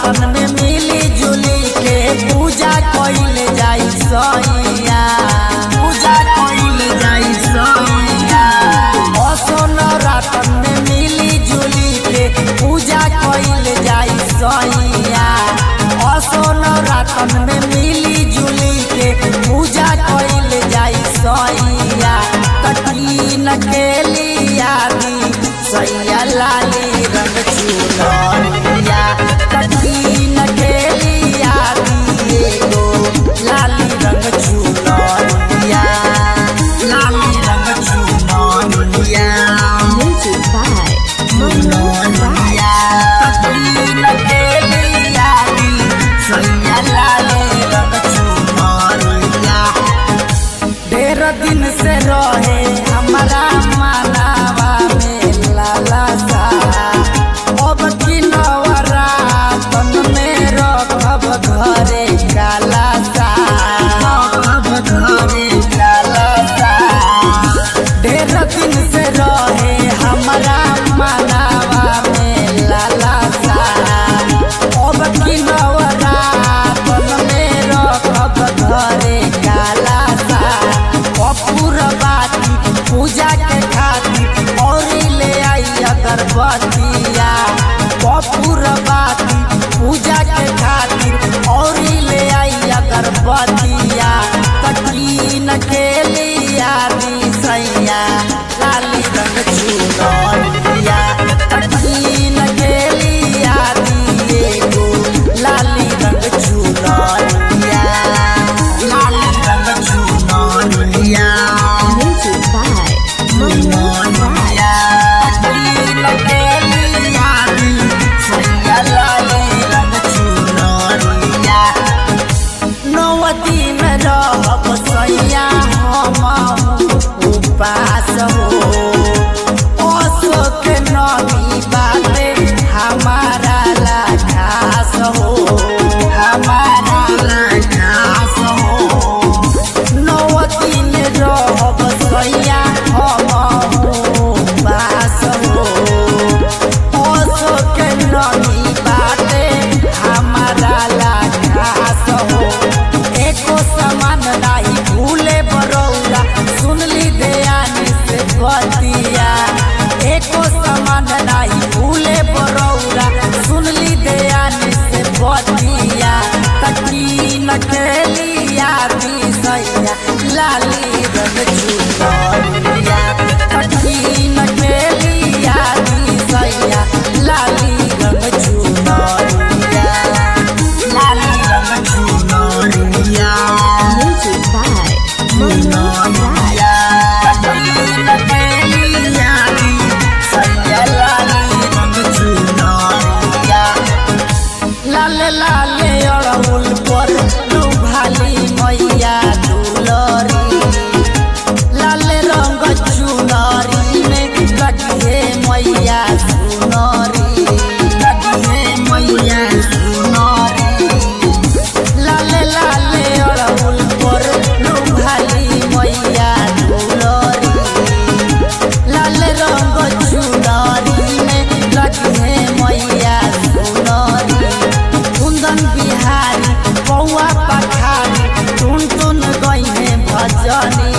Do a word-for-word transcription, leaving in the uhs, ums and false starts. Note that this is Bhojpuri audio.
रातन में मिली जुली के पूजा कइले जाई सैया पूजा कइले जाई सैया असोन रातन में मिली जुली के पूजा कइले जाई सैया असोन रातन में मिली जुली के पूजा कइले जाई सैया तकीन के लिया दी सैया लाली रंग चुनरिया तकीन के लिया दी एगो लाली रंग चुनरिया लाली रंग चुनरिया Music by चुनरिया तकीन के लिया दी सैया लाली रंग चुनरिया ढेर दिन से रहे हमारा मालावा में लाला सा अब की नवरातन में रखब घरे काला सा रखब घरे काला सा ढेर दिन से रहे हमारा मालावा में लाला सा अब की नवरातन में रखब घरे काला सा कपूर बाती पूजा के खातिर और ले आई अगरबत्तिया कपूर बाती पूजा के खातिर और ले आई अगरबत्तिया तकीन के लिया दी सैया लाली रंग चुनरिया तकीन के लिया दी एगो लाली रंग चुनरिया लाली रंग चुनरिया Music by चुनरिया तकीन के लिया दी सैया लाली रंग चुनरिया नौ दिन रहब सैया हम उपास हो अशोक नमी बाटे हमारा ला खास हो हमारा ला खास हो नौ दिन रहब सैया हम उपास हो अशोक नमी बाटे हमारा ला खास हो एको समान नाही भूले बरौला सुनली दयानी से बतिया एको समान नाही भूले बरौला सुनली दयानी से बतिया तकीन के लिया दी सैया लाली रंग चुनरिया तकीन के लिया दी सैया लाली रंग चुनरिया लाली रंग चुनरिया Music by चुनरिया तकीन के लिया दी सैया लाली रंग चुनरिया लाल लाल अड़हुल पर लुभाली मैया दुलरी लाल रंग चुनरी में कटिए मैया सुनरी कटिए मैया सुनरी लाल लाल अड़हुल पर लुभाली मैया दुलरी लाल रंग चुनरी में कटिए मैया सुनरी कुंदन बिहारी कौआ पखारी टुन टुन गई भजनी